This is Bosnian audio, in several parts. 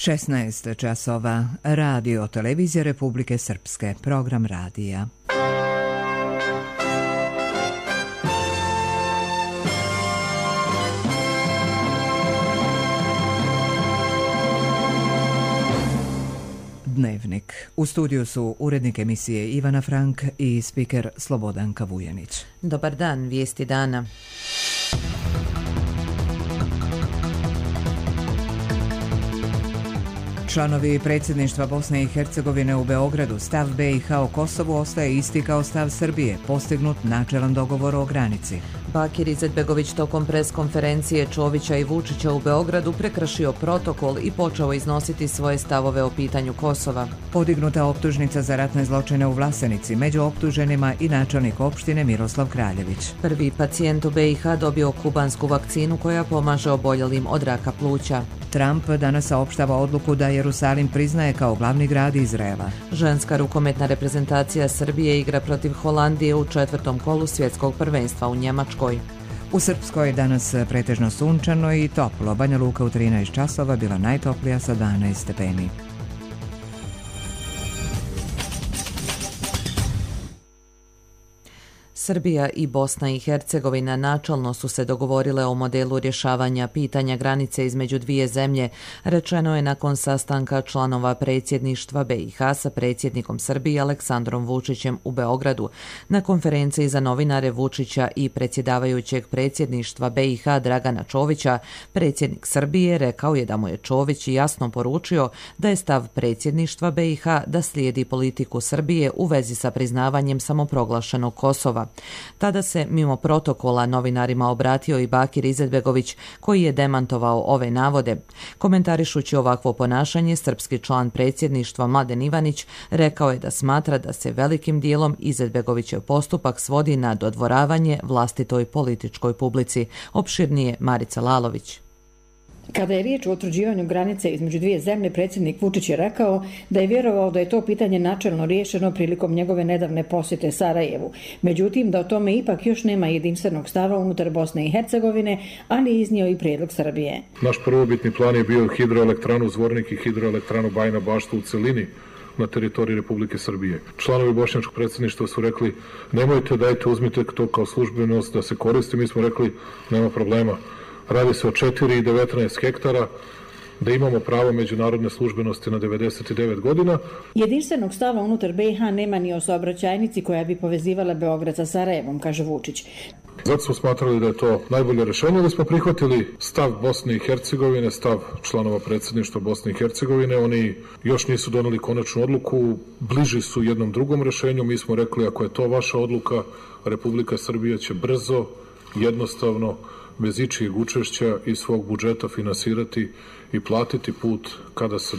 16 časova. Radio Televizija Republike Srpske. Program radija. Dnevnik. U studiju su urednik emisije Ivana Frank i spiker Slobodanka Vujanić. Dobar dan, vijesti dana. Članovi predsjedništva Bosne i Hercegovine u Beogradu, stav BiH o Kosovu ostaje isti kao stav Srbije, postignut načelan dogovor o granici. Bakir Izetbegović tokom preskonferencije Čovića i Vučića u Beogradu prekršio protokol i počeo iznositi svoje stavove o pitanju Kosova. Podignuta optužnica za ratne zločine u Vlasenici, među optuženima i načelnik opštine Miroslav Kraljević. Prvi pacijent u BiH dobio kubansku vakcinu koja pomaže oboljelim od raka pluća. Trump danas saopštava odluku da Jerusalim priznaje kao glavni grad Izraela. Ženska rukometna reprezentacija Srbije igra protiv Holandije u 4. kolu svjetskog prvenstva u Njemačkoj. U Srpskoj danas pretežno sunčano i toplo. Banja Luka u 13 časova bila najtoplija sa 12 stepeni. Srbija i Bosna i Hercegovina načelno su se dogovorile o modelu rješavanja pitanja granice između dvije zemlje, rečeno je nakon sastanka članova predsjedništva BiH sa predsjednikom Srbije Aleksandrom Vučićem u Beogradu. Na konferenciji za novinare Vučića i predsjedavajućeg predsjedništva BiH Dragana Čovića, predsjednik Srbije rekao je da mu je Čović jasno poručio da je stav predsjedništva BiH da slijedi politiku Srbije u vezi sa priznavanjem samoproglašenog Kosova. Tada se mimo protokola novinarima obratio i Bakir Izetbegović koji je demantovao ove navode. Komentarišući ovakvo ponašanje, srpski član predsjedništva Mladen Ivanić rekao je da smatra da se velikim dijelom Izetbegovićev postupak svodi na dodvoravanje vlastitoj političkoj publici. Opširnije Marica Lalović. Kada je riječ o utvrđivanju granice između dvije zemlje, predsjednik Vučić je rekao da je vjerovao da je to pitanje načelno riješeno prilikom njegove nedavne posjete Sarajevu. Međutim, da o tome ipak još nema jedinstvenog stava unutar Bosne i Hercegovine, ali iznio i prijedlog Srbije. Naš prvobitni plan je bio hidroelektranu Zvornik i hidroelektranu Bajina Bašta u celini na teritoriji Republike Srbije. Članovi bošnjačkog predsjedništva su rekli nemojte, dajte, uzmite to kao službenost da se koristi. Mi smo rekli nema problema. Radi se o 4 i 19 hektara, da imamo pravo međunarodne službenosti na 99 godina. Jedinstvenog stava unutar BiH nema ni o saobraćajnici koja bi povezivala Beograd sa Sarajevom, kaže Vučić. Zato smo smatrali da je to najbolje rješenje, da smo prihvatili stav Bosne i Hercegovine, stav članova predsjedništva Bosne i Hercegovine. Oni još nisu doneli konačnu odluku, bliži su jednom drugom rješenju. Mi smo rekli ako je to vaša odluka, Republika Srbija će brzo, jednostavno, bez ičijeg učešća iz svog budžeta finansirati i platiti put kada se,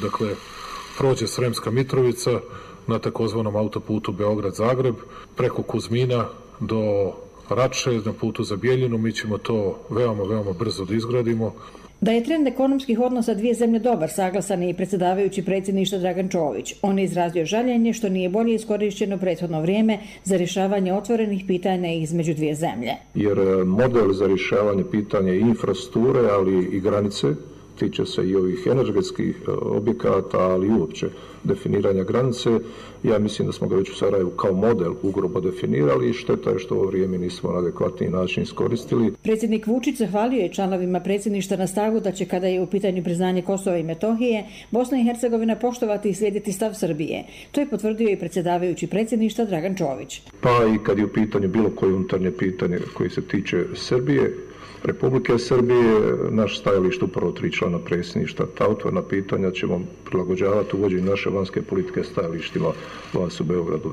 prođe Sremska Mitrovica na takozvanom autoputu Beograd-Zagreb, preko Kuzmina do Rače, na putu za Bijeljinu. Mi ćemo to veoma brzo da izgradimo. Da je trend ekonomskih odnosa dvije zemlje dobar, saglasan je i predsjedavajući predsjedništva Dragan Čović. On je izrazio žaljenje što nije bolje iskorišteno prethodno vrijeme za rješavanje otvorenih pitanja između dvije zemlje. Jer model za rješavanje pitanja infrastrukture, ali i granice, tiče se i ovih energetskih objekata, ali i uopće definiranja granice. Ja mislim da smo ga već u Sarajevu kao model ugrubo definirali i šteta je što ovo vrijeme nismo na adekvatni način iskoristili. Predsjednik Vučić zahvalio je članovima predsjedništva na stavu da će, kada je u pitanju priznanje Kosova i Metohije, Bosna i Hercegovina poštovati i slijediti stav Srbije. To je potvrdio i predsjedavajući predsjedništva Dragan Čović. Pa i kad je u pitanju bilo koje unutarnje pitanje koje se tiče Srbije, Republike Srbije, naš stajalište upravo 3 člana predsjedništva, ta otvorena pitanja ćemo prilagođavati uvođenju naše vanjske politike stajalištima vas u Beogradu.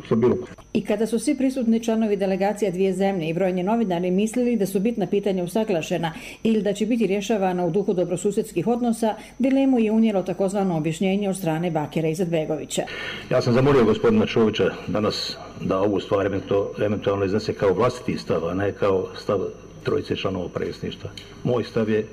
I kada su svi prisutni članovi delegacija dvije zemlje i brojni novinari mislili da su bitna pitanja usaglašena ili da će biti rješavana u duhu dobrosusjedskih odnosa, dilemu je unijelo takozvano objašnjenje od strane Bakira Izetbegovića. Ja sam zamolio gospodina Čovića danas da ovu stvar eventualno iznese kao vlastiti stav, a ne kao stav trojice članova predsjedništva. Moj stav je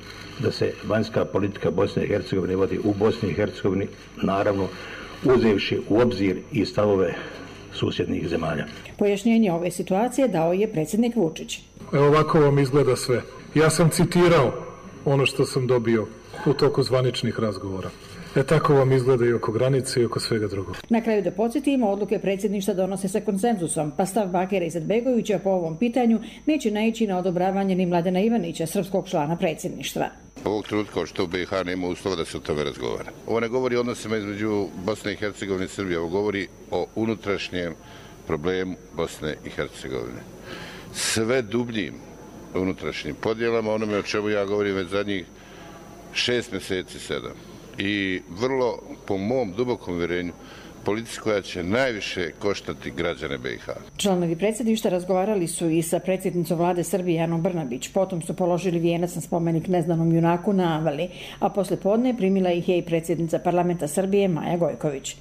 da se vanjska politika Bosne i Hercegovine vodi u Bosni i Hercegovini, naravno uzevši u obzir i stavove susjednih zemalja. Pojašnjenje ove situacije dao je predsjednik Vučić. Evo ovako vam izgleda sve. Ja sam citirao ono što sam dobio u toku zvaničnih razgovora. Tako vam izgleda i oko granice i oko svega drugog. Na kraju da podsjetimo, odluke predsjedništva donose se konsenzusom, pa stav Bakira Izetbegovića po ovom pitanju neće naići na odobravanje ni Mladena Ivanića, srpskog člana predsjedništva. Ovog trenutka što BiH nema uslova da se o tome razgovara. Ovo ne govori o odnosima između Bosne i Hercegovine i Srbije, ovo govori o unutrašnjem problemu Bosne i Hercegovine. Sve dubljim unutrašnjim podjelama, onome o čemu ja govorim već zadnjih 6 mjeseci, 7. I vrlo, po mom dubokom uvjerenju, politici koja će najviše koštati građane BiH. Članovi predsjedništva razgovarali su i sa predsjednicom vlade Srbije Anom Brnabić. Potom su položili vijenac na spomenik neznanom junaku na Avali, a posle podne primila ih je i predsjednica parlamenta Srbije Maja Gojković.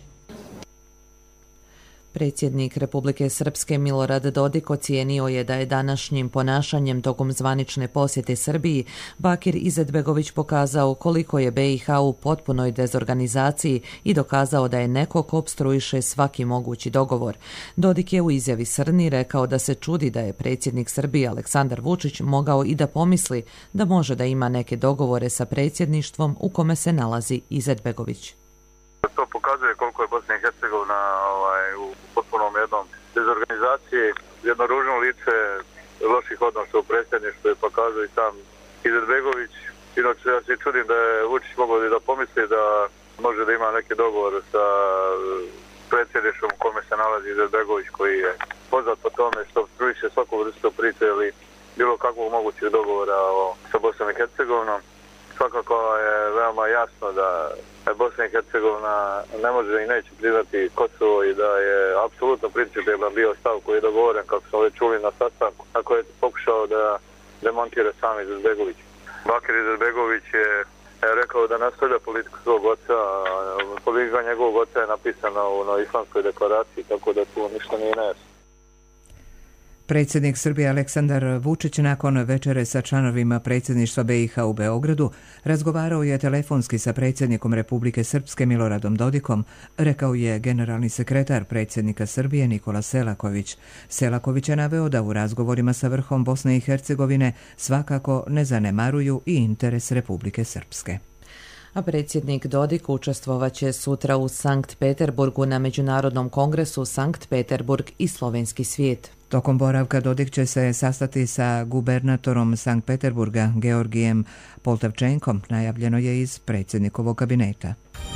Predsjednik Republike Srpske Milorad Dodik ocijenio je da je današnjim ponašanjem tokom zvanične posjete Srbiji Bakir Izetbegović pokazao koliko je BiH u potpunoj dezorganizaciji i dokazao da je neko ko opstruiše svaki mogući dogovor. Dodik je u izjavi Srni rekao da se čudi da je predsjednik Srbije Aleksandar Vučić mogao i da pomisli da može da ima neke dogovore sa predsjedništvom u kome se nalazi Izetbegović. To pokazuje koliko je Bosna i Hercegovina u potpunom jednom dezorganizaciji, jedno ružno lice loših odnosa u predsjedništvu je pokazao i sam Izetbegović. Inače ja se čudim da je Vučić mogao da pomisli da može da ima neki dogovor sa predsjedništvom u kome se nalazi Izetbegović, koji je poznat po tome što obstruiše svaku vrstu priče ili bilo kakvog mogućeg dogovora sa Bosnom i Hercegovinom. Svakako je veoma jasno da Bosna i Hercegovina ne može i neće priznati Kosovo i da je apsolutno principijelan bio stav koji je dogovoren, kako smo već čuli na sastanku, na koje je pokušao da demontira sam Izetbegović. Bakir Izetbegović je rekao da nastavlja politiku svog oca, politika njegovog oca je napisana na Islamskoj deklaraciji, tako da tu ništa nije nejasno. Predsjednik Srbije Aleksandar Vučić nakon večere sa članovima predsjedništva BiH u Beogradu razgovarao je telefonski sa predsjednikom Republike Srpske Miloradom Dodikom, rekao je generalni sekretar predsjednika Srbije Nikola Selaković. Selaković je naveo da u razgovorima sa vrhom Bosne i Hercegovine svakako ne zanemaruju i interes Republike Srpske. A predsjednik Dodik učestvovaće sutra u Sankt Peterburgu na Međunarodnom kongresu Sankt Peterburg i slovenski svijet. Tokom boravka Dodik će se sastati sa gubernatorom Sankt Peterburga Georgijem Poltavčenkom, najavljeno je iz predsjednikovog kabineta.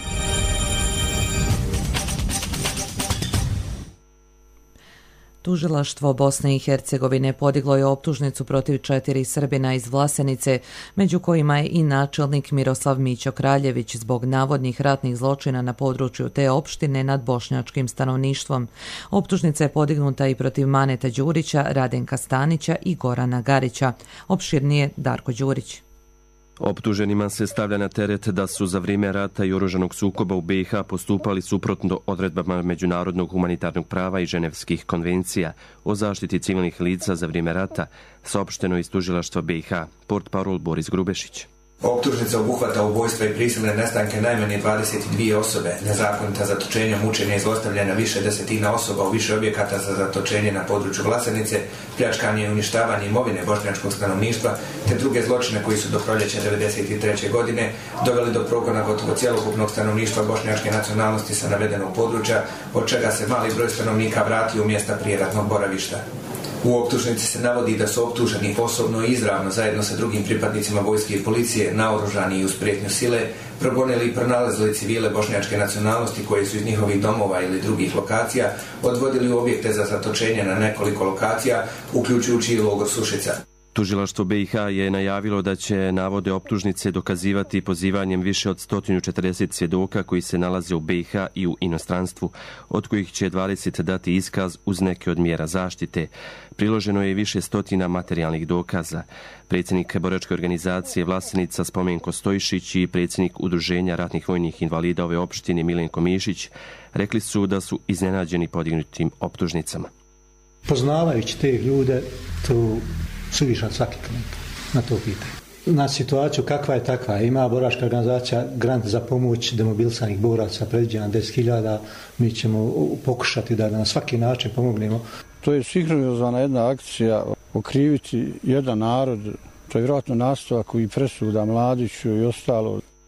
Tužilaštvo Bosne i Hercegovine podiglo je optužnicu protiv 4 Srbina iz Vlasenice, među kojima je i načelnik Miroslav Mićo Kraljević zbog navodnih ratnih zločina na području te opštine nad bošnjačkim stanovništvom. Optužnica je podignuta i protiv Maneta Đurića, Radenka Stanića i Gorana Garića. Opširnije Darko Đurić. Optuženima se stavlja na teret da su za vrijeme rata i oružanog sukoba u BiH postupali suprotno odredbama međunarodnog humanitarnog prava i ženevskih konvencija o zaštiti civilnih lica za vrijeme rata, saopšteno iz tužilaštva BiH, portparol Boris Grubešić. Optužnica obuhvata ubojstva i prisilne nestanke najmanje 22 osobe, nezakonita zatočenja, mučenja i zlostavljanja više desetina osoba u više objekata za zatočenje na području Vlasenice, pljačkanje i uništavanje imovine bošnjačkog stanovništva, te druge zločine koji su do proljeća 1993. godine doveli do progona gotovo cjelokupnog stanovništva bošnjačke nacionalnosti sa navedenog područja, od čega se mali broj stanovnika vratio u mjesta prijeratnog boravišta. U optužnici se navodi da su optuženi osobno i izravno zajedno sa drugim pripadnicima vojske i policije, naoružani i uz prijetnju sile, progonili i pronalazili civile bošnjačke nacionalnosti koje su iz njihovih domova ili drugih lokacija odvodili u objekte za zatočenje na nekoliko lokacija, uključujući i logor Sušica. Tužilaštvo BiH je najavilo da će navode optužnice dokazivati pozivanjem više od 140 svjedoka koji se nalaze u BiH i u inostranstvu, od kojih će 20 dati iskaz uz neke od mjera zaštite. Priloženo je više stotina materijalnih dokaza. Predsjednik boračke organizacije Vlasenica Spomenko Stojšić i predsjednik Udruženja ratnih vojnih invalida ove opštine Milenko Mišić rekli su da su iznenađeni podignutim optužnicama. Poznavajući te ljude, tu suvišan svaki komentar na to pitanje. Na situaciju kakva je takva, ima boračka organizacija grant za pomoć demobilisanih boraca predviđena 10.000, mi ćemo pokušati da na svaki način pomognemo. To je sinhronizovana jedna akcija, okriviti jedan narod, to je vjerojatno nastavak i presuda Mladiću i ostalo.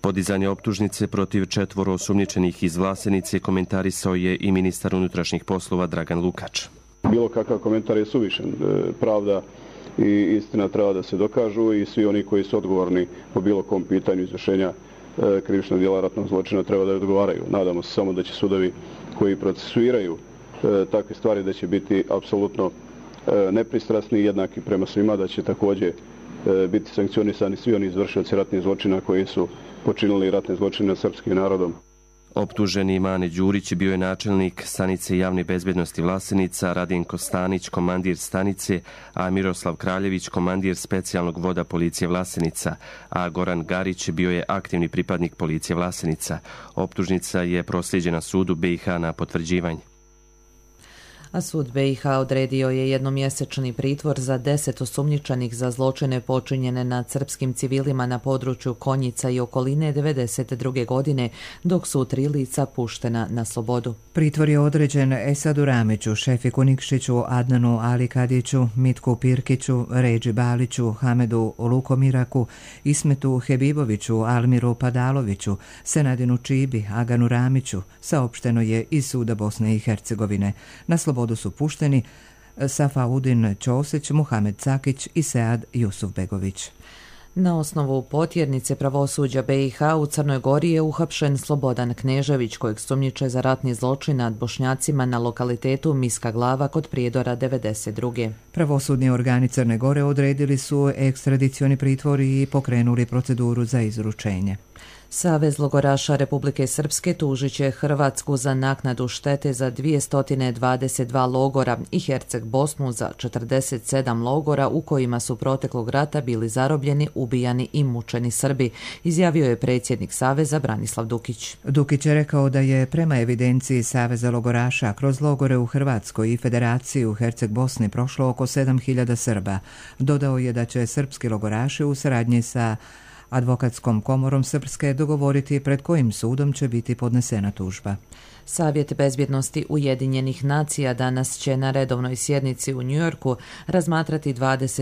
Podizanje optužnice protiv 4 osumnjičenih iz Vlasenice komentarisao je i ministar unutrašnjih poslova Dragan Lukač. Bilo kakav komentar je suvišan. Pravda i istina treba da se dokažu i svi oni koji su odgovorni po bilo kom pitanju izvršenja krivičnog djela ratnog zločina treba da odgovaraju. Nadamo se samo da će sudovi koji procesuiraju takve stvari da će biti apsolutno nepristrasni i jednaki prema svima, da će također biti sankcionisani svi oni izvršioci ratnih zločina koji su počinili ratne zločine nad srpskim narodom. Optuženi Mane Đurić bio je načelnik stanice javne bezbednosti Vlasenica, Radinko Stanić, komandir stanice, a Miroslav Kraljević, komandir specijalnog voda policije Vlasenica, a Goran Garić bio je aktivni pripadnik policije Vlasenica. Optužnica je proslijeđena sudu BiH na potvrđivanje. A sud BiH odredio je jednomjesečni pritvor za 10 osumnjičenih za zločine počinjene nad srpskim civilima na području Konjica i okoline 1992. godine, dok su 3 lica puštena na slobodu. Pritvor je određen Esadu Ramiću, Šefiku Nikšiću, Adnanu Alikadiću, Mitku Pirkiću, Ređi Baliću, Hamedu Lukomiraku, Ismetu Hebiboviću, Almiru Padaloviću, Senadinu Čibi, Aganu Ramiću, saopšteno je iz suda Bosne i Hercegovine. Na slobodu su pušteni Safaudin Ćosić, Muhamed Cakić i Sead Jusufbegović. Na osnovu potjernice pravosuđa BiH u Crnoj Gori je uhapšen Slobodan Knežević, kojeg sumnjiče za ratni zločin nad Bošnjacima na lokalitetu Miska Glava kod Prijedora 1992. Pravosudni organi Crne Gore odredili su ekstradicioni pritvor i pokrenuli proceduru za izručenje. Savez logoraša Republike Srpske tužit će Hrvatsku za naknadu štete za 222 logora i Herceg Bosnu za 47 logora u kojima su proteklog rata bili zarobljeni, ubijani i mučeni Srbi, izjavio je predsjednik Saveza Branislav Dukić. Dukić je rekao da je prema evidenciji Saveza logoraša kroz logore u Hrvatskoj i Federaciji u Herceg Bosni prošlo oko 7000 Srba. Dodao je da će srpski logoraši u saradnji sa Advokatskom komorom Srpske dogovoriti pred kojim sudom će biti podnesena tužba. Savjet bezbjednosti Ujedinjenih nacija danas će na redovnoj sjednici u Njujorku razmatrati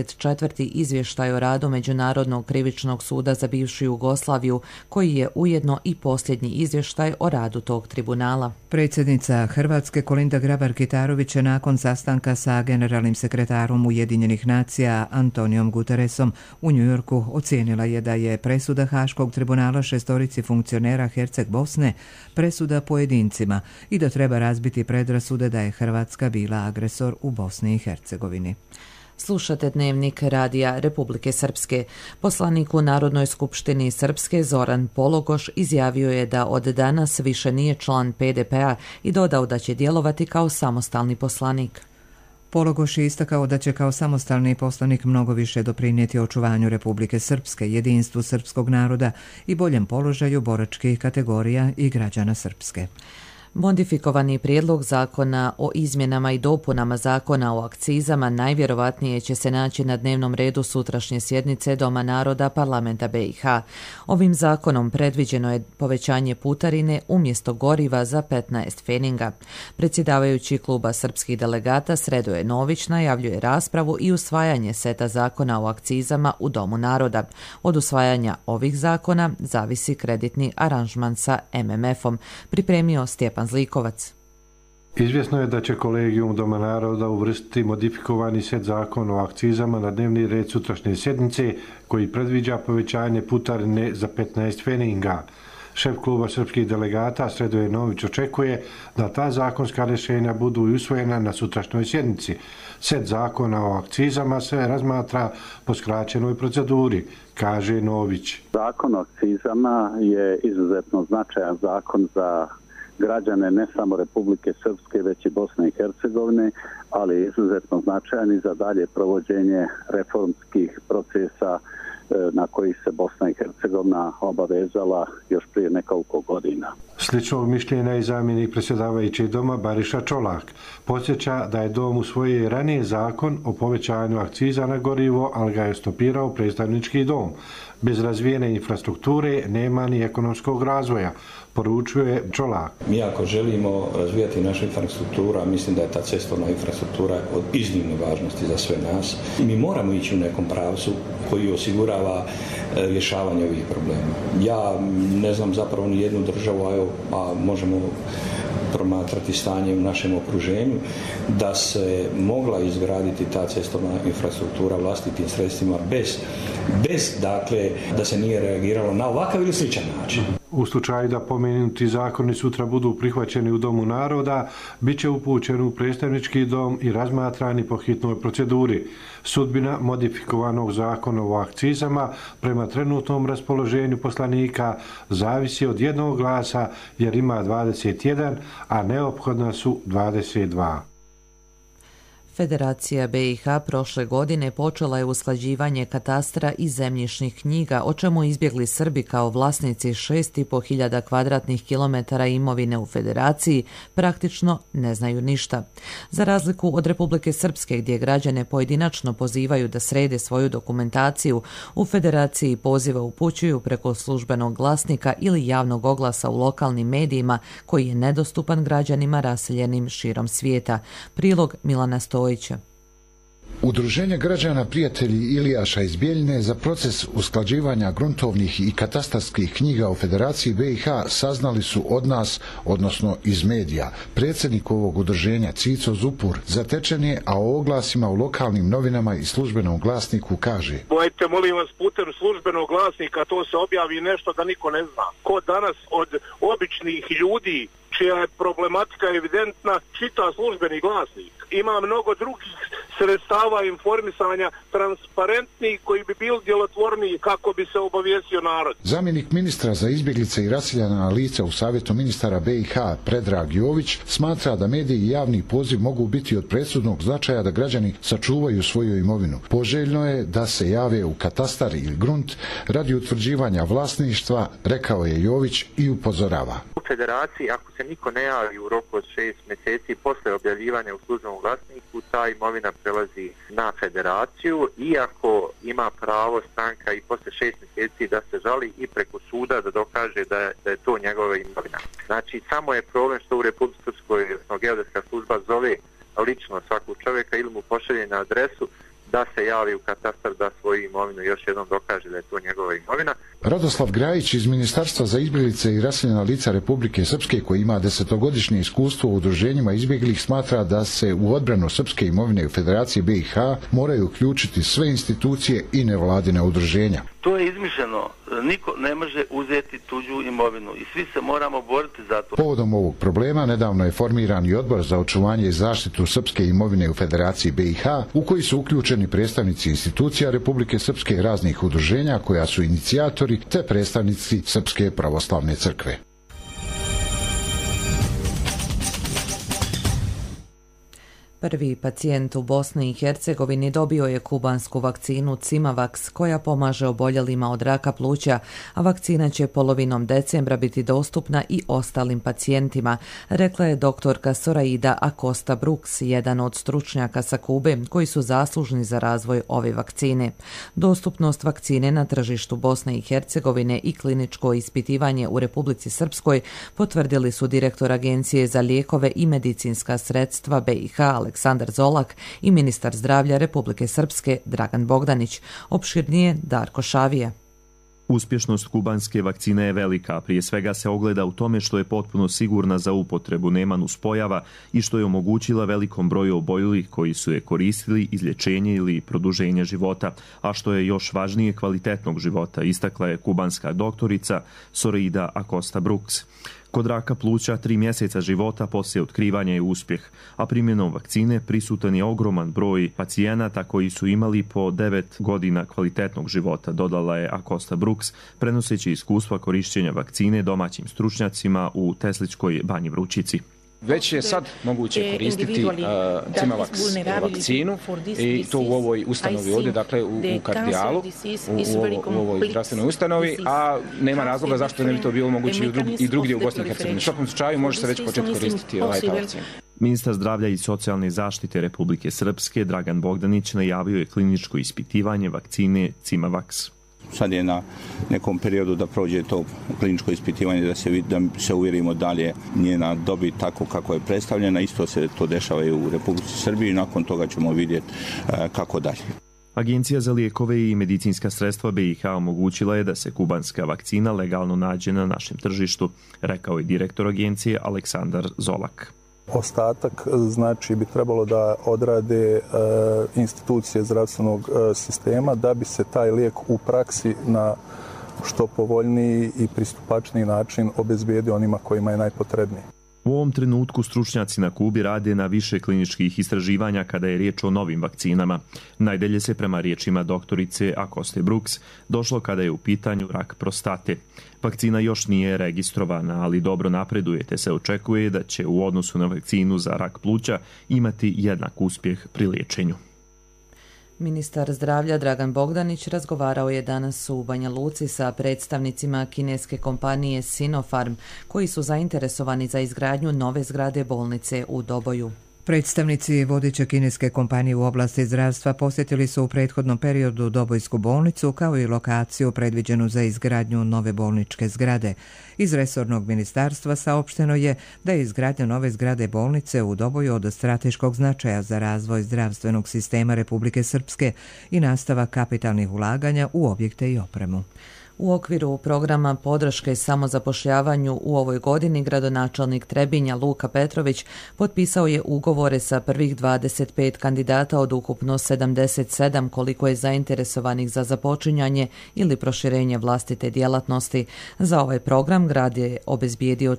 24. izvještaj o radu Međunarodnog krivičnog suda za bivšu Jugoslaviju, koji je ujedno i posljednji izvještaj o radu tog tribunala. Predsjednica Hrvatske Kolinda Grabar-Kitarović je nakon sastanka sa generalnim sekretarom Ujedinjenih nacija Antonijom Guterresom u Njujorku ocijenila je da je presuda Haškog tribunala 6 funkcionera Herceg Bosne presuda pojedincima i da treba razbiti predrasude da je Hrvatska bila agresor u Bosni i Hercegovini. Slušate dnevnik Radija Republike Srpske. Poslanik u Narodnoj skupštini Srpske Zoran Pologoš izjavio je da od danas više nije član PDP-a i dodao da će djelovati kao samostalni poslanik. Pologoš je istakao da će kao samostalni poslanik mnogo više doprinijeti očuvanju Republike Srpske, jedinstvu srpskog naroda i boljem položaju boračkih kategorija i građana Srpske. Modifikovani prijedlog zakona o izmjenama i dopunama zakona o akcizama najvjerovatnije će se naći na dnevnom redu sutrašnje sjednice Doma naroda Parlamenta BiH. Ovim zakonom predviđeno je povećanje putarine umjesto goriva za 15 feninga. Predsjedavajući kluba srpskih delegata Sredoje Nović najavljuje raspravu i usvajanje seta zakona o akcizama u Domu naroda. Od usvajanja ovih zakona zavisi kreditni aranžman sa MMF-om, pripremio Stjepan Zlikovac. Izvjesno je da će kolegijum Doma naroda uvrstiti modifikovani set zakona o akcizama na dnevni red sutrašnje sjednice koji predviđa povećanje putarine za 15 feninga. Šef kluba srpskih delegata Sredoje Nović očekuje da ta zakonska rješenja budu i usvojena na sutrašnjoj sjednici. Set zakona o akcizama se razmatra po skraćenoj proceduri, kaže Nović. Zakon o akcizama je izuzetno značajan zakon za građane ne samo Republike Srpske, već i Bosne i Hercegovine, ali izuzetno značajan i za dalje provođenje reformskih procesa na koji se Bosna i Hercegovina obavezala još prije nekoliko godina. Sličnog mišljenja i zamjenik predsjedavajućeg doma Bariša Čolak. Podsjeća da je dom usvojio ranije zakon o povećanju akciza na gorivo, ali ga je stopirao predstavnički dom. Bez razvijene infrastrukture nema ni ekonomskog razvoja. poručuje Čolak. Mi ako želimo razvijati našu infrastrukturu, a mislim da je ta cestovna infrastruktura od iznimne važnosti za sve nas, mi moramo ići u nekom pravcu koji osigurava rješavanje ovih problema. Ja ne znam zapravo ni jednu državu, a možemo promatrati stanje u našem okruženju, da se mogla izgraditi ta cestovna infrastruktura vlastitim sredstvima bez dakle da se nije reagiralo na ovakav ili sličan način. U slučaju da pomenuti zakoni sutra budu prihvaćeni u Domu naroda, bit će upućeni u predstavnički dom i razmatrani po hitnoj proceduri. Sudbina modifikovanog zakona o akcizama prema trenutnom raspoloženju poslanika zavisi od jednog glasa jer ima 21, a neophodna su 22. Federacija BiH prošle godine počela je usklađivanje katastra i zemljišnih knjiga, o čemu izbjegli Srbi kao vlasnici 6.500 kvadratnih kilometara imovine u Federaciji praktično ne znaju ništa. Za razliku od Republike Srpske, gdje građane pojedinačno pozivaju da srede svoju dokumentaciju, u Federaciji poziva upućuju preko službenog glasnika ili javnog oglasa u lokalnim medijima koji je nedostupan građanima raseljenim širom svijeta. Prilog Milana Stojića. Udruženje građana Prijatelji Ilijaša iz Bijeljine za proces usklađivanja gruntovnih i katastarskih knjiga u Federaciji BiH saznali su od nas, odnosno iz medija. Predsjednik ovog udruženja Cico Zupur zatečen je, a o oglasima u lokalnim novinama i službenom glasniku kaže: Bojte, molim vas, putem službenog glasnika to se objavi nešto da niko ne zna. Ko danas od običnih ljudi čija je problematika evidentna, čita službeni glasnik. Ima mnogo drugih sredstava informisanja transparentniji koji bi bili djelotvorniji kako bi se obavijestio narod. Zamjenik ministra za izbjeglice i raseljena lica u Savjetu ministara BiH Predrag Jović smatra da mediji i javni poziv mogu biti od presudnog značaja da građani sačuvaju svoju imovinu. Poželjno je da se jave u katastar ili grunt radi utvrđivanja vlasništva, rekao je Jović i upozorava. U Federaciji, ako se niko ne javi u roku od 6 mjeseci posle objavljivanja u službenom glasniku, ta imovina prelazi na Federaciju, iako ima pravo stranka i posle 6 mjeseci da se žali i preko suda da dokaže da je to njegova imovina. Znači, samo je problem što u Republici Srpskoj geodetska služba zove lično svakog čovjeka ili mu pošalje na adresu da se javi u katastar da svoju imovinu još jednom dokaže da je to njegova imovina. Radoslav Grajić iz Ministarstva za izbjeglice i raseljena lica Republike Srpske, koji ima 10-godišnje iskustvo u udruženjima izbjeglih, smatra da se u odbranu srpske imovine u Federaciji BiH moraju uključiti sve institucije i nevladine udruženja. To je izmišljeno. Niko ne može uzeti tuđu imovinu i svi se moramo boriti za to. Povodom ovog problema nedavno je formiran i odbor za očuvanje i zaštitu srpske imovine u Federaciji BiH, u koji su uključeni predstavnici institucija Republike Srpske i raznih udruženja koja su inicijatori, te predstavnici Srpske pravoslavne crkve. Prvi pacijent u Bosni i Hercegovini dobio je kubansku vakcinu Cimavax koja pomaže oboljelima od raka pluća, a vakcina će polovinom decembra biti dostupna i ostalim pacijentima, rekla je doktorka Soraida Acosta Brooks, jedan od stručnjaka sa Kube koji su zaslužni za razvoj ove vakcine. Dostupnost vakcine na tržištu Bosne i Hercegovine i kliničko ispitivanje u Republici Srpskoj potvrdili su direktor Agencije za lijekove i medicinska sredstva BiH Aleksandar Zolak i ministar zdravlja Republike Srpske Dragan Bogdanić. Opširnije Darko Šavija. Uspješnost kubanske vakcine je velika, prije svega se ogleda u tome što je potpuno sigurna za upotrebu, nema nuspojava i što je omogućila velikom broju oboljelih koji su je koristili izlječenje ili produženje života, a što je još važnije kvalitetnog života, istakla je kubanska doktorica Soraida Acosta Brooks. Kod raka pluća 3 mjeseca života poslije otkrivanja je uspjeh, a primjenom vakcine prisutan je ogroman broj pacijenata koji su imali po 9 godina kvalitetnog života, dodala je Acosta Brooks, prenoseći iskustva korišćenja vakcine domaćim stručnjacima u Tesličkoj Banji Vrućici. Već je sad moguće koristiti Cimavax vakcinu i to u ovoj ustanovi ovdje, dakle u kardijalu, u ovoj zdravstvenoj ustanovi, a nema razloga zašto ne bi to bilo moguće i drugdje u Bosni i Hercegovini. U svakom slučaju može se već početi koristiti ta vakcina. Ministar zdravlja i socijalne zaštite Republike Srpske Dragan Bogdanić najavio je kliničko ispitivanje vakcine Cimavax. sad je na nekom periodu da prođe to kliničko ispitivanje, da se uvjerimo dalje njena dobit tako kako je predstavljena. Isto se to dešava i u Republici Srbiji. Nakon toga ćemo vidjeti kako dalje. Agencija za lijekove i medicinska sredstva BiH omogućila je da se kubanska vakcina legalno nađe na našem tržištu, rekao je direktor agencije Aleksandar Zolak. Ostatak znači bi trebalo da odrade institucije zdravstvenog sistema da bi se taj lijek u praksi na što povoljniji i pristupačniji način obezbijedio onima kojima je najpotrebniji. U ovom trenutku stručnjaci na Kubi rade na više kliničkih istraživanja kada je riječ o novim vakcinama. Najdalje se prema riječima doktorice Acoste Brooks došlo kada je u pitanju rak prostate. Vakcina još nije registrovana, ali dobro napreduje te se očekuje da će u odnosu na vakcinu za rak pluća imati jednak uspjeh pri liječenju. Ministar zdravlja Dragan Bogdanić razgovarao je danas u Banja Luci sa predstavnicima kineske kompanije Sinopharm, koji su zainteresovani za izgradnju nove zgrade bolnice u Doboju. Predstavnici vodeće kineske kompanije u oblasti zdravstva posjetili su u prethodnom periodu Dobojsku bolnicu kao i lokaciju predviđenu za izgradnju nove bolničke zgrade. Iz resornog ministarstva saopšteno je da je izgradnja nove zgrade bolnice u Doboju od strateškog značaja za razvoj zdravstvenog sistema Republike Srpske i nastavak kapitalnih ulaganja u objekte i opremu. U okviru programa podrške samozapošljavanju u ovoj godini gradonačelnik Trebinja Luka Petrović potpisao je ugovore sa prvih 25 kandidata od ukupno 77 koliko je zainteresovanih za započinjanje ili proširenje vlastite djelatnosti. Za ovaj program grad je obezbijedio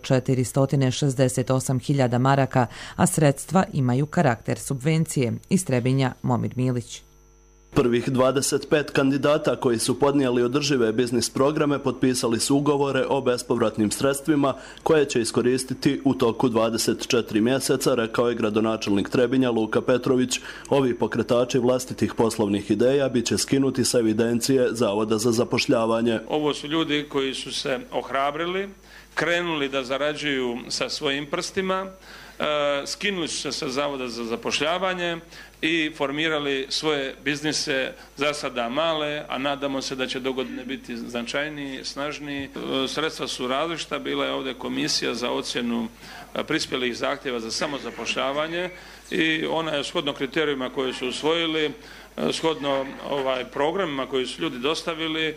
468.000 maraka, a sredstva imaju karakter subvencije. Iz Trebinja Momir Milić. Prvih 25 kandidata koji su podnijeli održive biznis programe potpisali su ugovore o bespovratnim sredstvima koje će iskoristiti u toku 24 mjeseca, rekao je gradonačelnik Trebinja Luka Petrović. Ovi pokretači vlastitih poslovnih ideja bit će skinuti sa evidencije Zavoda za zapošljavanje. Ovo su ljudi koji su se ohrabrili, krenuli da zarađuju sa svojim prstima, skinuli su se sa Zavoda za zapošljavanje i formirali svoje biznise, za sada male, a nadamo se da će dogodine biti značajniji, snažniji. Sredstva su različita, bila je ovdje komisija za ocjenu prispjelih zahtjeva za samozapošljavanje i ona je shodno kriterijima koje su usvojili, shodno programima koji su ljudi dostavili,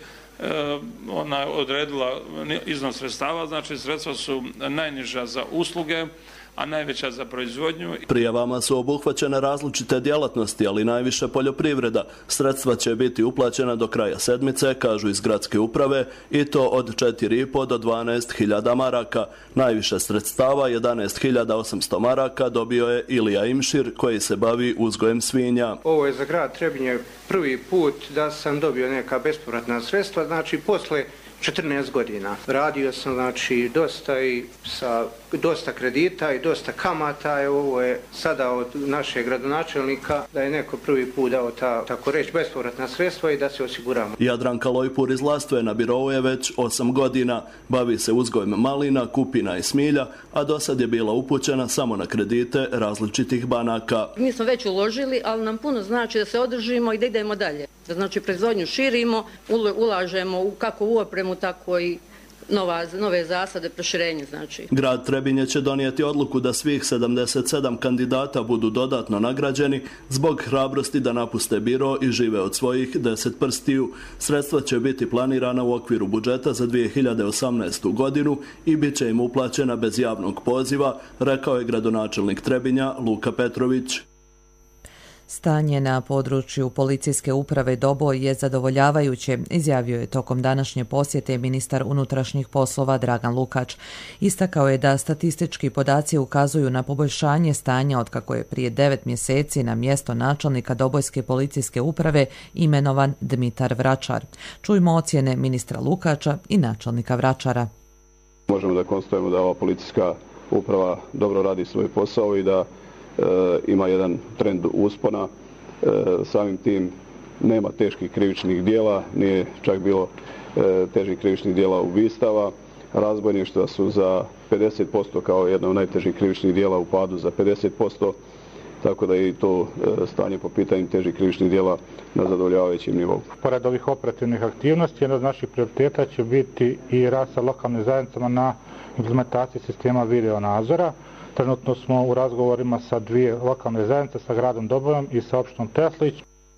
ona je odredila iznos sredstava, znači sredstva su najniža za usluge, a najveća za proizvodnju. Prijavama su obuhvaćene različite djelatnosti, ali najviše poljoprivreda. Sredstva će biti uplaćena do kraja sedmice, kažu iz gradske uprave, i to od 4,5 do 12.000 maraka. Najviše sredstava, 11.800 maraka, dobio je Ilija Imšir, koji se bavi uzgojem svinja. Ovo je za grad Trebinje prvi put da sam dobio neka bespovratna sredstva, znači posle 14 godina. Radio sam znači dosta i sa dosta kredita i dosta kamata. Ovo je sada od našeg gradonačelnika da je neko prvi put dao tako reći bespovratna sredstva i da se osiguramo. Jadranka Lojpur iz Lastvena birovu je već 8 godina. Bavi se uzgojem malina, kupina i smilja, a do sad je bila upućena samo na kredite različitih banaka. Mi smo već uložili, ali nam puno znači da se održimo i da idemo dalje. Da znači proizvodnju širimo, ulažemo kako u opremu, tako i nove zasade, proširenje znači. Grad Trebinje će donijeti odluku da svih 77 kandidata budu dodatno nagrađeni zbog hrabrosti da napuste biro i žive od svojih 10 prstiju. Sredstva će biti planirana u okviru budžeta za 2018. godinu i bit će im uplaćena bez javnog poziva, rekao je gradonačelnik Trebinja Luka Petrović. Stanje na području policijske uprave Doboj je zadovoljavajuće, izjavio je tokom današnje posjete ministar unutrašnjih poslova Dragan Lukač. Istakao je da statistički podaci ukazuju na poboljšanje stanja otkako je prije 9 mjeseci na mjesto načelnika Dobojske policijske uprave imenovan Dmitar Vračar. Čujmo ocjene ministra Lukača i načelnika Vračara. Možemo da konstatujemo da ova policijska uprava dobro radi svoj posao i da ima jedan trend uspona. Samim tim nema teških krivičnih dijela, nije čak bilo težih krivičnih dijela ubistava. Razbojništva su za 50% kao jedna od najtežih krivičnih dijela u padu za 50%. tako da je i to stanje po pitanju težih krivičnih djela na zadovoljavajućem nivou. Pored ovih operativnih aktivnosti, jedna od naših prioriteta će biti i rad sa lokalnim zajednicama na implementaciji sistema video nadzora. Trenutno smo u razgovorima sa 2 lokalne zajednice, sa gradom Dobojom i sa opštinom Teslić.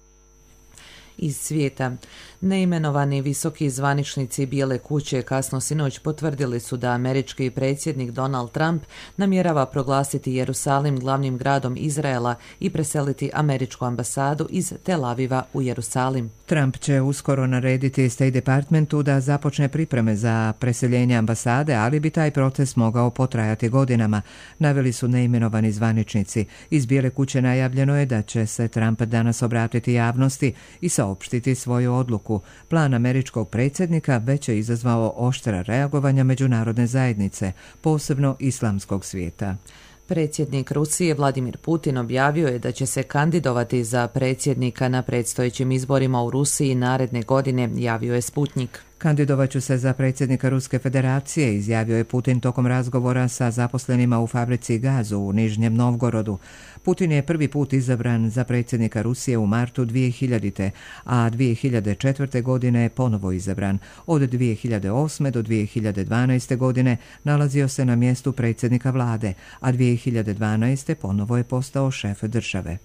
Iz svijeta. Neimenovani visoki zvaničnici Bijele kuće kasno sinoć potvrdili su da američki predsjednik Donald Trump namjerava proglasiti Jerusalim glavnim gradom Izraela i preseliti američku ambasadu iz Tel Aviva u Jerusalim. Trump će uskoro narediti State Departmentu da započne pripreme za preseljenje ambasade, ali bi taj proces mogao potrajati godinama, naveli su neimenovani zvaničnici. Iz Bijele kuće najavljeno je da će se Trump danas obratiti javnosti i saopštiti svoju odluku. Plan američkog predsjednika već je izazvao oštra reagovanja međunarodne zajednice, posebno islamskog svijeta. Predsjednik Rusije Vladimir Putin objavio je da će se kandidovati za predsjednika na predstojećim izborima u Rusiji naredne godine, javio je Sputnik. Kandidovaću se za predsjednika Ruske federacije, izjavio je Putin tokom razgovora sa zaposlenima u fabrici Gazu u Nižnjem Novgorodu. Putin je prvi put izabran za predsjednika Rusije u martu 2000. a 2004. godine je ponovo izabran. Od 2008. do 2012. godine nalazio se na mjestu predsjednika vlade, a 2012. ponovo je postao šef države.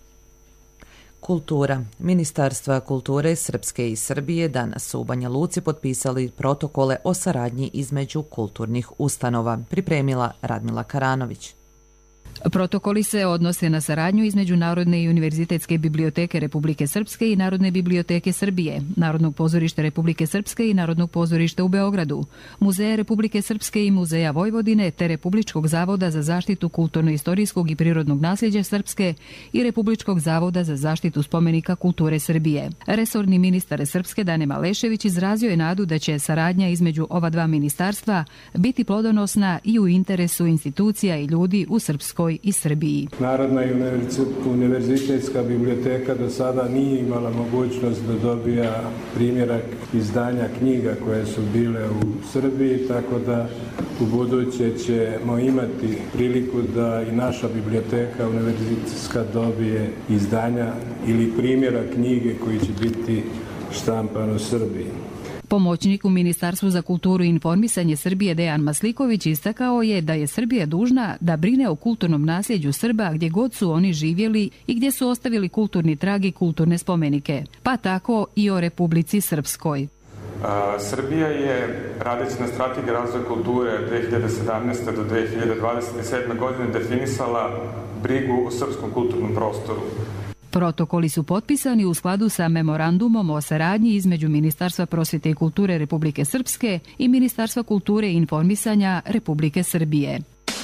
Kultura. Ministarstva kulture Srpske i Srbije danas su u Banja Luci potpisali protokole o saradnji između kulturnih ustanova, pripremila Radmila Karanović. Protokoli se odnose na saradnju između Narodne i univerzitetske biblioteke Republike Srpske i Narodne biblioteke Srbije, Narodnog pozorišta Republike Srpske i Narodnog pozorišta u Beogradu, Muzeja Republike Srpske i Muzeja Vojvodine, te Republičkog zavoda za zaštitu kulturno-istorijskog i prirodnog nasljeđa Srpske i Republičkog zavoda za zaštitu spomenika kulture Srbije. Resorni ministar Srpske Dane Malešević izrazio je nadu da će saradnja između ova dva ministarstva biti plodonosna i u interesu institucija i ljudi u Srpskoj i Srbiji. Narodna i univerzitetska biblioteka do sada nije imala mogućnost da dobija primjerak izdanja knjiga koje su bile u Srbiji, tako da u buduće ćemo imati priliku da i naša biblioteka univerzitetska dobije izdanja ili primjerak knjige koji će biti štampan u Srbiji. Pomoćnik u Ministarstvu za kulturu i informisanje Srbije Dejan Masliković istakao je da je Srbija dužna da brine o kulturnom nasljeđu Srba gdje god su oni živjeli i gdje su ostavili kulturni trag i kulturne spomenike, pa tako i o Republici Srpskoj. Srbija je, radeći na strategiji razvoja kulture 2017. do 2027. godine, definisala brigu o srpskom kulturnom prostoru. Protokoli su potpisani u skladu sa memorandumom o saradnji između Ministarstva prosvjete i kulture Republike Srpske i Ministarstva kulture i informisanja Republike Srbije.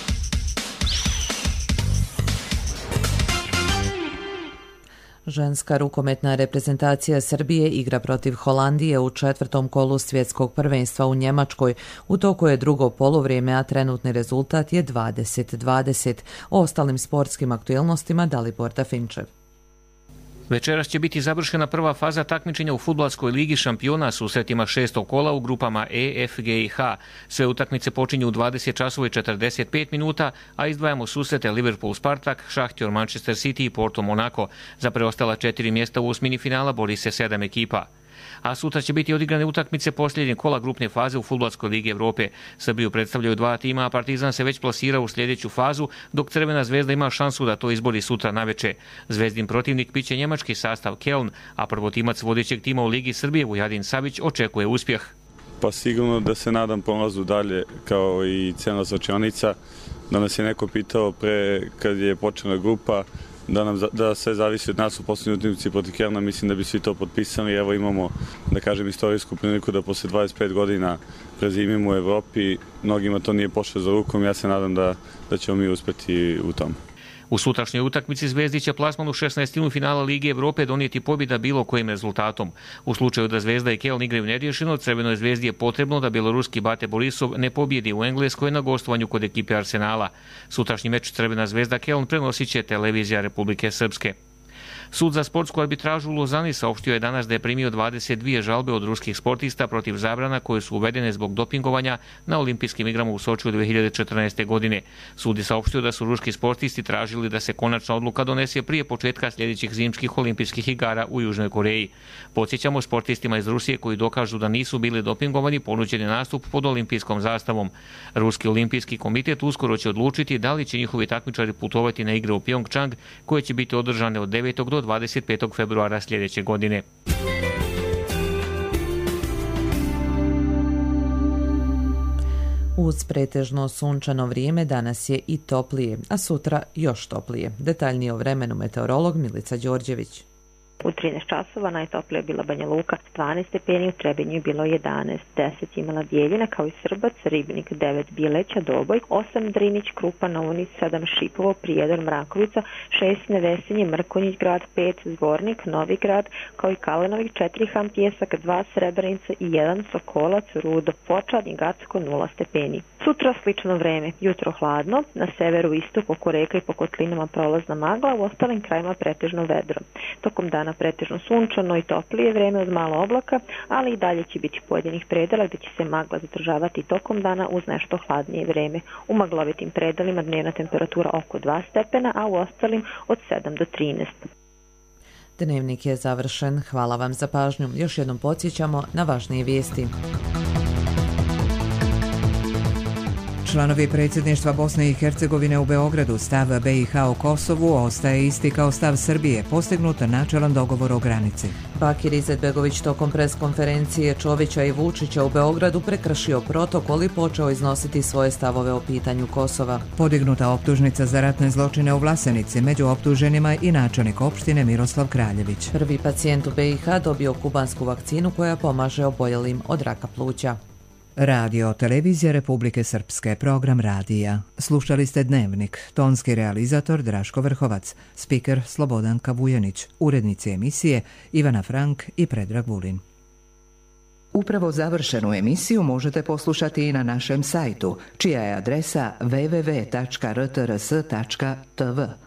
Ženska rukometna reprezentacija Srbije igra protiv Holandije u 4. kolu svjetskog prvenstva u Njemačkoj. U toku je drugo poluvrijeme, a trenutni rezultat je 20-20. O ostalim sportskim aktualnostima Dalibor Dafinčev. Večeras će biti završena prva faza takmičenja u fudbalskoj ligi šampiona susretima 6. kola u grupama E, F, G i H. Sve utakmice počinju u 20 časova i 45 minuta, a izdvajamo susrete Liverpool-Spartak, Šahtjor, Manchester City i Porto-Monaco. Za preostala 4 mjesta u osmini finala bori se 7 ekipa. A sutra će biti odigrane utakmice posljednje kola grupne faze u fudbalskoj ligi Evrope. Srbiju predstavljaju 2 tima, a Partizan se već plasira u sljedeću fazu, dok Crvena zvezda ima šansu da to izbori sutra naveče. Zvezdin protivnik biće njemački sastav Keln, a prvotimac vodećeg tima u Ligi Srbije Vujadin Savić očekuje uspjeh. Pa sigurno da se nadam polazu dalje kao i cijela slačionica. Da nas je neko pitao pre kad je počela grupa da sve zavisi od nas u posljednjoj utakmici protiv Kelna, mislim da bi svi to potpisali. Evo imamo, da kažem, istorijsku priliku da posle 25 godina prezimimo u Evropi. Mnogima to nije pošlo za rukom, ja se nadam da ćemo mi uspjeti u tom. U sutrašnjoj utakmici Zvezdi će plasman u 16. finala Lige Evrope donijeti pobjeda bilo kojim rezultatom. U slučaju da Zvezda i Keln igraju neriješeno, Crvenoj zvezdi je potrebno da beloruski Bate Borisov ne pobjedi u Engleskoj na gostovanju kod ekipe Arsenala. Sutrašnji meč Crvena zvezda Keln prenosit će televizija Republike Srpske. Sud za sportsku arbitražu u Lozani saopštio je danas da je primio 22 žalbe od ruskih sportista protiv zabrana koje su uvedene zbog dopingovanja na olimpijskim igrama u Sočiju 2014. godine. Sud je saopštio da su ruski sportisti tražili da se konačna odluka donese prije početka sljedećih zimskih olimpijskih igara u Južnoj Koreji. Podsjećamo, sportistima iz Rusije koji dokažu da nisu bili dopingovani ponuđen je nastup pod olimpijskom zastavom. Ruski olimpijski komitet uskoro će odlučiti da li će njihovi takmičari putovati na igre u Pyeongchang, koje će biti održane od 9. do 25. februara sljedeće godine. Uz pretežno sunčano vrijeme danas je i toplije, a sutra još toplije. Detaljnije o vremenu meteorolog Milica Đorđević. U 13 časova najtoplije je bila Banja Luka, 12 stepeni, u Trebinju je bilo 11, 10 imala Bijeljina, kao i Srbac, Ribnik, 9 Bileća, Doboj, 8 Drinić, Krupa, Naunis, 7 Šipovo, Prijedor, Mrakovica, 6 Nevesinje, Mrkonjić grad, 5 Zvornik, Novi grad, kao i Kalenovik, 4 Hampjesak, 2 Srebrenica i 1 Sokolac, Rudo, Počad i Gacko, 0 stepeni. Sutra slično vreme, jutro hladno, na severu isto oko reka i po kotlinama prolazna magla, u ostalim krajima pretežno vedro. Tokom dana pretežno sunčano i toplije vreme uz malo oblaka, ali i dalje će biti pojedinih predela gdje će se magla zadržavati tokom dana uz nešto hladnije vreme. U maglovitim predelima dnevna temperatura oko 2 stepena, a u ostalim od 7 do 13. Dnevnik je završen. Hvala vam za pažnju. Još jednom podsjećamo na važnije vijesti. Članovi predsjedništva Bosne i Hercegovine u Beogradu stav BiH o Kosovu ostaje isti kao stav Srbije, postignut načelan dogovor o granici. Bakir Izetbegović tokom preskonferencije Čovića i Vučića u Beogradu prekršio protokol i počeo iznositi svoje stavove o pitanju Kosova. Podignuta optužnica za ratne zločine u Vlasenici, među optuženima i načelnik opštine Miroslav Kraljević. Prvi pacijent u BiH dobio kubansku vakcinu koja pomaže oboljelim od raka pluća. Radio Televizija Republike Srpske, program radija. Slušali ste Dnevnik, tonski realizator Draško Vrhovac, spiker Slobodanka Vujanić, urednici emisije Ivana Frank i Predrag Vulin. Upravo završenu emisiju možete poslušati i na našem sajtu, čija je adresa www.rtrs.tv.